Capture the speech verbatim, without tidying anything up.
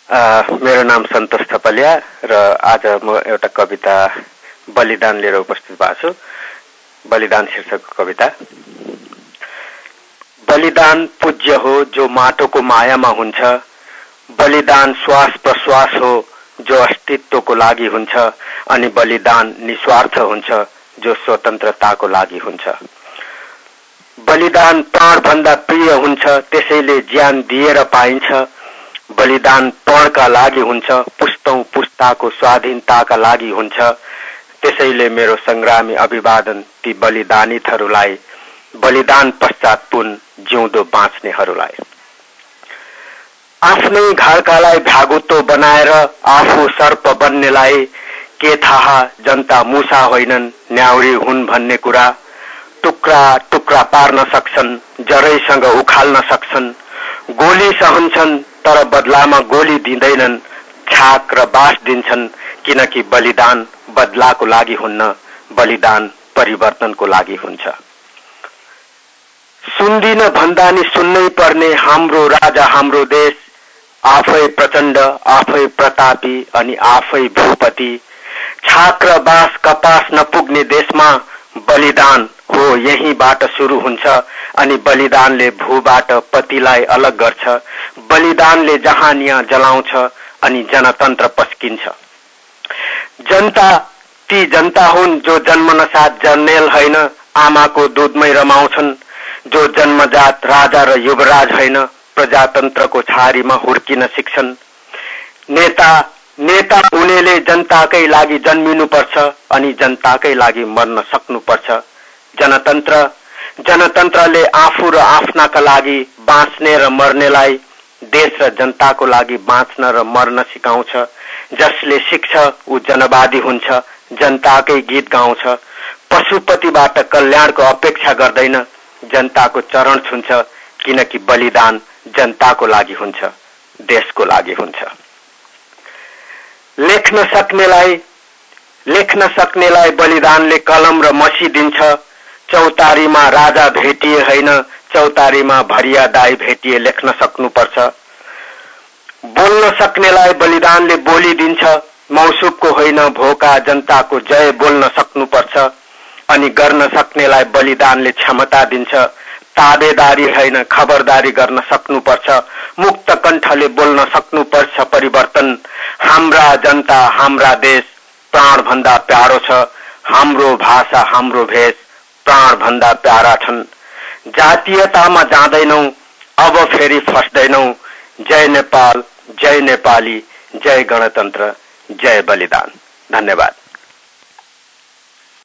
मेरो नाम सन्तोष थपलिया र आज म एउटा कविता बलिदान लिएर उपस्थित भएको छु। बलिदान शीर्षकको कविता। बलिदान पूज्य हो जो माटोको मायामा हुन्छ। बलिदान श्वास प्रश्वास हो जो अस्तित्वको लागि हुन्छ। अनि बलिदान निस्वार्थ हुन्छ जो स्वतन्त्रताको लागि हुन्छ। बलिदान प्राणभन्दा प्रिय हुन्छ, त्यसैले ज्यान दिएर पाइन्छ। बलिदान पणका लागि हुन्छ, पुस्तौं पुस्ताको स्वाधीनताका लागि हुन्छ। त्यसैले मेरो संग्रामी अभिवादन ती बलिदानितहरूलाई, बलिदान पश्चात पुन जिउँदो बाँच्नेहरूलाई। आफ्नै घरकालाई भ्यागुतो बनाएर आफू सर्प बन्नेलाई के थाहा जनता मुसा होइनन् न्याउरी हुन् भन्ने कुरा। टुक्रा टुक्रा पार्न सक्छन्, जरैसँग उखाल्न सक्छन्। गोली सहन्छन् तर बदलामा गोली दिँदैनन्। छाक र बास दिन्छन् किनकि बलिदान बदलाको लागि हुन्न, बलिदान परिवर्तनको लागि हुन्छ। सुन्दिन भन्दा नि सुन्नै पर्ने हाम्रो राजा हाम्रो देश। आफै प्रचण्ड, आफै प्रतापी अनि आफै भूपति। छाक र बास कपास नपुग्ने देशमा बलिदान हो यहीबाट सुरु हुन्छ। अनि बलिदानले भूबाट पतिलाई अलग गर्छ। बलिदानले जहानिया जलाउँछ अनि जनतन्त्र पस्किन्छ। जनता ती जनता हुन् जो जन्मनसाथ जन्मेल होइन, आमाको दुधमै रमाउँछन्। जो जन्मजात राजा र युवराज होइन, प्रजातन्त्रको छारीमा हुर्किन सिक्छन्। नेता नेता हुनेले जनताकै लागि जन्मिनुपर्छ अनि जनताकै लागि मर्न सक्नुपर्छ। जनतन्त्र जनतन्त्रले आफू र आफ्नाका लागि बाँच्ने र मर्नेलाई देश र जनताको लागि बाँच्न र मर्न सिकाउँछ। जसले सिक्छ ऊ जनवादी हुन्छ, जनताकै गीत गाउँछ। पशुपतिबाट कल्याणको अपेक्षा गर्दैन, जनताको चरण छुन्छ किनकि बलिदान जनताको लागि हुन्छ, देशको लागि हुन्छ। लेख्न सक्नेलाई लेख्न सक्नेलाई बलिदानले कलम र मसी दिन्छ। चौतारीमा राजा भेटिए होइन, चौतारीमा भरिया दाई भेटिए लेख्न सक्नुपर्छ। बोल्न सक्नेलाई बलिदानले बोली दिन्छ। मौसुबको होइन भोका जनताको जय बोल्न सक्नुपर्छ। अनि गर्न सक्नेलाई बलिदानले क्षमता दिन्छ। ताबेदारी होइन खबरदारी गर्न सक्नुपर्छ। मुक्त कण्ठले बोल्न सक्नुपर्छ परिवर्तन। हाम्रा जनता हाम्रा देश प्राण भन्दा प्यारो छ। हाम्रो भाषा हाम्रो भेष प्राण भन्दा प्यारा छन्। जातीयतामा जाँदैनौ अब फेरि फस्दैनौ। जय नेपाल, जय नेपाली, जय गणतन्त्र, जय बलिदान। धन्यवाद।